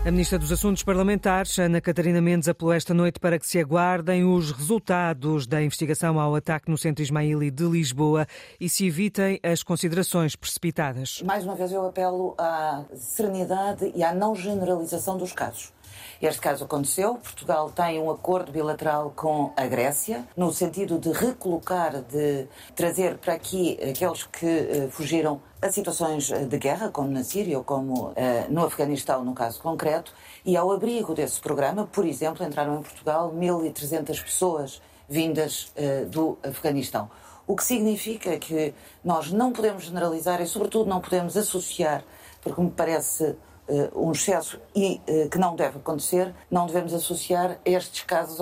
A Ministra dos Assuntos Parlamentares, Ana Catarina Mendes, apelou esta noite para que se aguardem os resultados da investigação ao ataque no Centro Ismaili de Lisboa e se evitem as considerações precipitadas. Mais uma vez eu apelo à serenidade e à não generalização dos casos. Este caso aconteceu, Portugal tem um acordo bilateral com a Grécia, no sentido de recolocar, de trazer para aqui aqueles que fugiram a situações de guerra, como na Síria ou como no Afeganistão, no caso concreto, e ao abrigo desse programa, por exemplo, entraram em Portugal 1.300 pessoas vindas do Afeganistão. O que significa que nós não podemos generalizar e, sobretudo, não podemos associar, porque me parece um excesso e que não deve acontecer, não devemos associar estes casos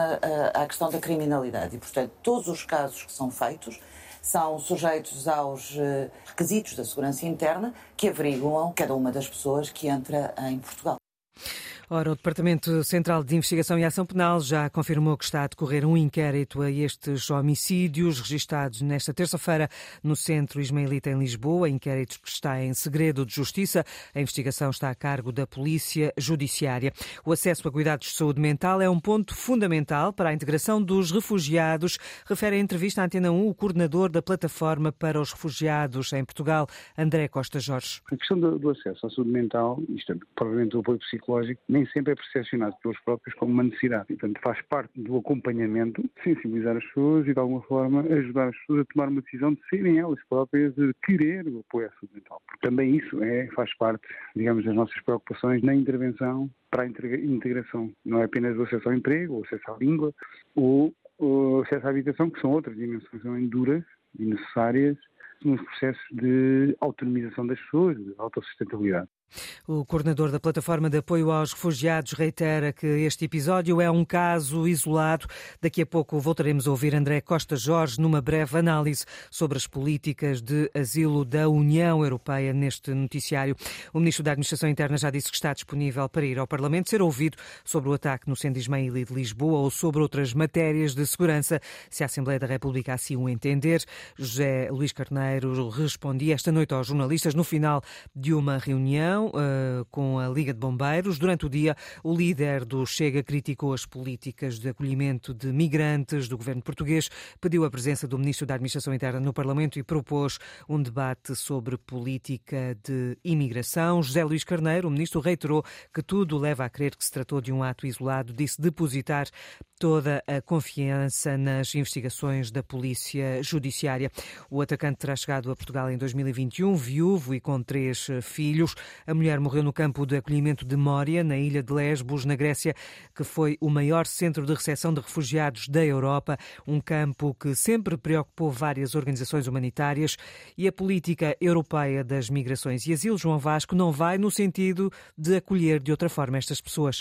à questão da criminalidade. E, portanto, todos os casos que são feitos são sujeitos aos requisitos da segurança interna que averiguam cada uma das pessoas que entra em Portugal. Ora, o Departamento Central de Investigação e Ação Penal já confirmou que está a decorrer um inquérito a estes homicídios registados nesta terça-feira no Centro Ismaelita em Lisboa, inquérito que está em segredo de justiça. A investigação está a cargo da Polícia Judiciária. O acesso a cuidados de saúde mental é um ponto fundamental para a integração dos refugiados, refere em entrevista à Antena 1 o coordenador da Plataforma para os Refugiados em Portugal, André Costa Jorge. A questão do acesso à saúde mental, isto é, provavelmente o apoio psicológico, nem sempre é percepcionado pelos próprios como uma necessidade. E, portanto, faz parte do acompanhamento, sensibilizar as pessoas e, de alguma forma, ajudar as pessoas a tomar uma decisão de serem elas próprias, de querer o apoio à saúde mental. Porque também isso faz parte, digamos, das nossas preocupações na intervenção para a integração. Não é apenas o acesso ao emprego, o acesso à língua, ou o acesso à habitação, que são outras dimensões também duras e necessárias nos processos de autonomização das pessoas, de autossustentabilidade. O coordenador da Plataforma de Apoio aos Refugiados reitera que este episódio é um caso isolado. Daqui a pouco voltaremos a ouvir André Costa Jorge numa breve análise sobre as políticas de asilo da União Europeia neste noticiário. O ministro da Administração Interna já disse que está disponível para ir ao Parlamento ser ouvido sobre o ataque no Centro Ismaili de Lisboa ou sobre outras matérias de segurança, se a Assembleia da República assim o entender. José Luís Carneiro respondia esta noite aos jornalistas no final de uma reunião com a Liga de Bombeiros. Durante o dia, o líder do Chega criticou as políticas de acolhimento de migrantes do governo português, pediu a presença do ministro da Administração Interna no Parlamento e propôs um debate sobre política de imigração. José Luís Carneiro, o ministro, reiterou que tudo leva a crer que se tratou de um ato isolado, disse depositar toda a confiança nas investigações da Polícia Judiciária. O atacante terá chegado a Portugal em 2021, viúvo e com 3 filhos. A mulher morreu no campo de acolhimento de Mória, na ilha de Lesbos, na Grécia, que foi o maior centro de recepção de refugiados da Europa, um campo que sempre preocupou várias organizações humanitárias. E a política europeia das migrações e asilo, João Vasco, não vai no sentido de acolher de outra forma estas pessoas.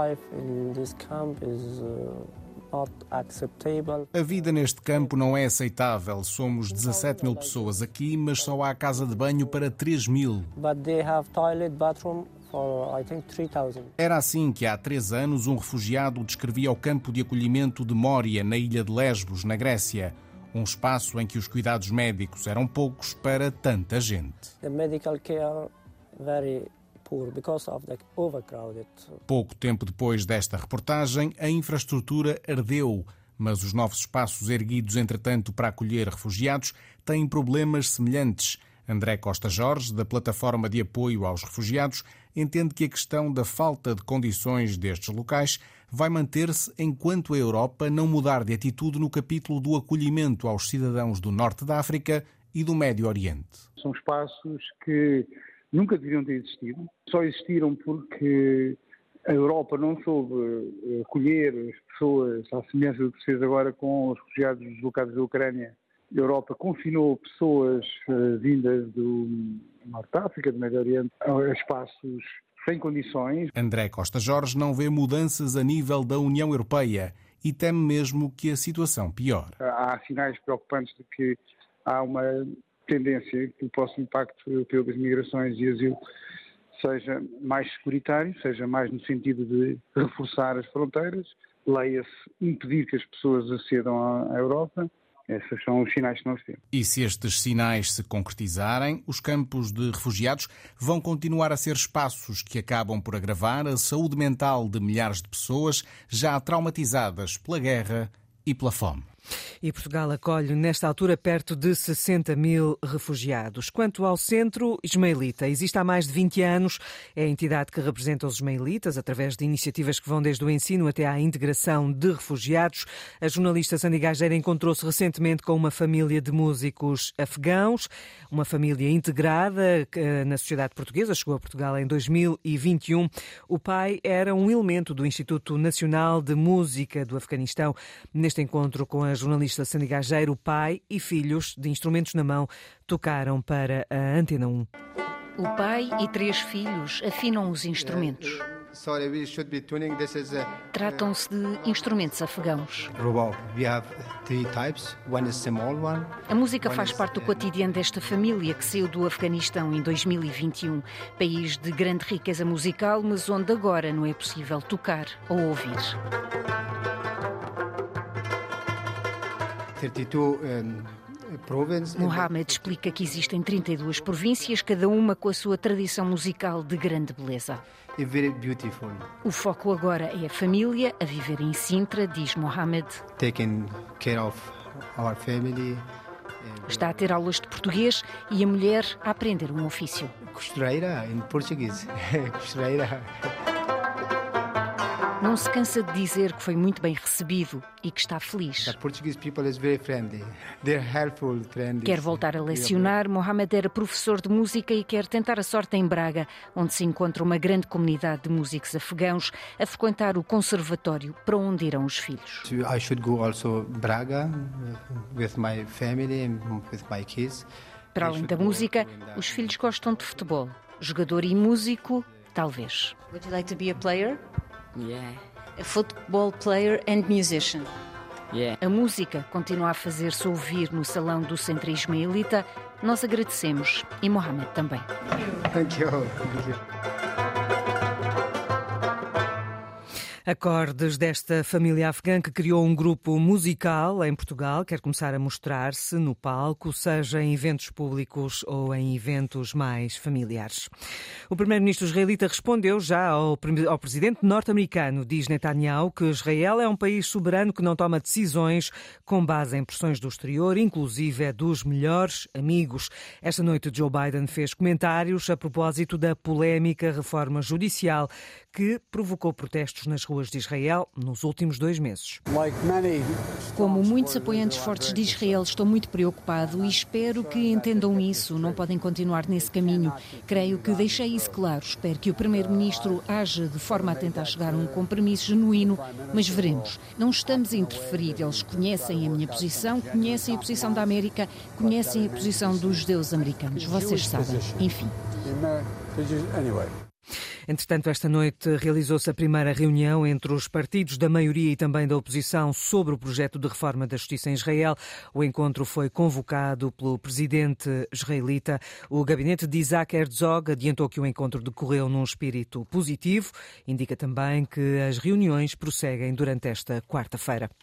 A vida neste campo não é aceitável. Somos 17 mil pessoas aqui, mas só há casa de banho para 3 mil. Era assim que há 3 anos um refugiado descrevia o campo de acolhimento de Mória, na ilha de Lesbos, na Grécia. Um espaço em que os cuidados médicos eram poucos para tanta gente. Pouco tempo depois desta reportagem, a infraestrutura ardeu, mas os novos espaços erguidos, entretanto, para acolher refugiados, têm problemas semelhantes. André Costa Jorge, da Plataforma de Apoio aos Refugiados, entende que a questão da falta de condições destes locais vai manter-se enquanto a Europa não mudar de atitude no capítulo do acolhimento aos cidadãos do Norte da África e do Médio Oriente. São espaços que nunca deveriam ter existido, só existiram porque a Europa não soube acolher as pessoas, à semelhança do que se fez agora com os refugiados deslocados da Ucrânia. A Europa confinou pessoas vindas do Norte da África, do Médio Oriente, a espaços sem condições. André Costa Jorge não vê mudanças a nível da União Europeia e teme mesmo que a situação piore. Há sinais preocupantes de que há uma tendência que o próximo Pacto Europeu das Migrações e Asilo seja mais securitário, seja mais no sentido de reforçar as fronteiras, leia-se impedir que as pessoas acedam à Europa Esses são os sinais que nós temos. E se estes sinais se concretizarem, os campos de refugiados vão continuar a ser espaços que acabam por agravar a saúde mental de milhares de pessoas já traumatizadas pela guerra e pela fome. E Portugal acolhe, nesta altura, perto de 60 mil refugiados. Quanto ao Centro Ismaelita, existe há mais de 20 anos. É a entidade que representa os ismaelitas, através de iniciativas que vão desde o ensino até à integração de refugiados. A jornalista Sandy Gageira encontrou-se recentemente com uma família de músicos afegãos, uma família integrada na sociedade portuguesa, chegou a Portugal em 2021. O pai era um elemento do Instituto Nacional de Música do Afeganistão. Neste encontro com a jornalista Sandy Gageira, o pai e filhos, de instrumentos na mão, tocaram para a Antena 1. O pai e 3 filhos afinam os instrumentos. Tratam-se de instrumentos afegãos. A música faz parte do cotidiano desta família que saiu do Afeganistão em 2021, país de grande riqueza musical, mas onde agora não é possível tocar ou ouvir. 32 Mohamed explica que existem 32 províncias, cada uma com a sua tradição musical de grande beleza. Very beautiful. O foco agora é a família a viver em Sintra, diz Mohamed. Taking care of our family. Está a ter aulas de português e a mulher a aprender um ofício. Costureira em português. Costureira. Não se cansa de dizer que foi muito bem recebido e que está feliz. The Portuguese people is very friendly. They're helpful, friendly. Quer voltar a lecionar. Mohamed era professor de música e quer tentar a sorte em Braga, onde se encontra uma grande comunidade de músicos afegãos, a frequentar o conservatório para onde irão os filhos. I should go also Braga with my family and with my kids. Para além da música, os filhos gostam de futebol. Jogador e músico, talvez. Would you like to be a player? Yeah. A football player and musician. Yeah. A música continua a fazer-se ouvir no salão do Centro Ismaelita. Nós agradecemos e Mohamed também. Thank you. Acordes desta família afegã que criou um grupo musical em Portugal, quer começar a mostrar-se no palco, seja em eventos públicos ou em eventos mais familiares. O primeiro-ministro israelita respondeu já ao presidente norte-americano. Diz Netanyahu que Israel é um país soberano que não toma decisões com base em pressões do exterior, inclusive é dos melhores amigos. Esta noite Joe Biden fez comentários a propósito da polémica reforma judicial que provocou protestos nas ruas de Israel nos últimos 2 meses. Como muitos apoiantes fortes de Israel, estou muito preocupado e espero que entendam isso. Não podem continuar nesse caminho. Creio que deixei isso claro. Espero que o primeiro-ministro haja de forma a tentar chegar a um compromisso genuíno, mas veremos. Não estamos a interferir. Eles conhecem a minha posição, conhecem a posição da América, conhecem a posição dos judeus americanos. Vocês sabem. Enfim. Entretanto, esta noite realizou-se a primeira reunião entre os partidos da maioria e também da oposição sobre o projeto de reforma da justiça em Israel. O encontro foi convocado pelo presidente israelita. O gabinete de Isaac Herzog adiantou que o encontro decorreu num espírito positivo. Indica também que as reuniões prosseguem durante esta quarta-feira.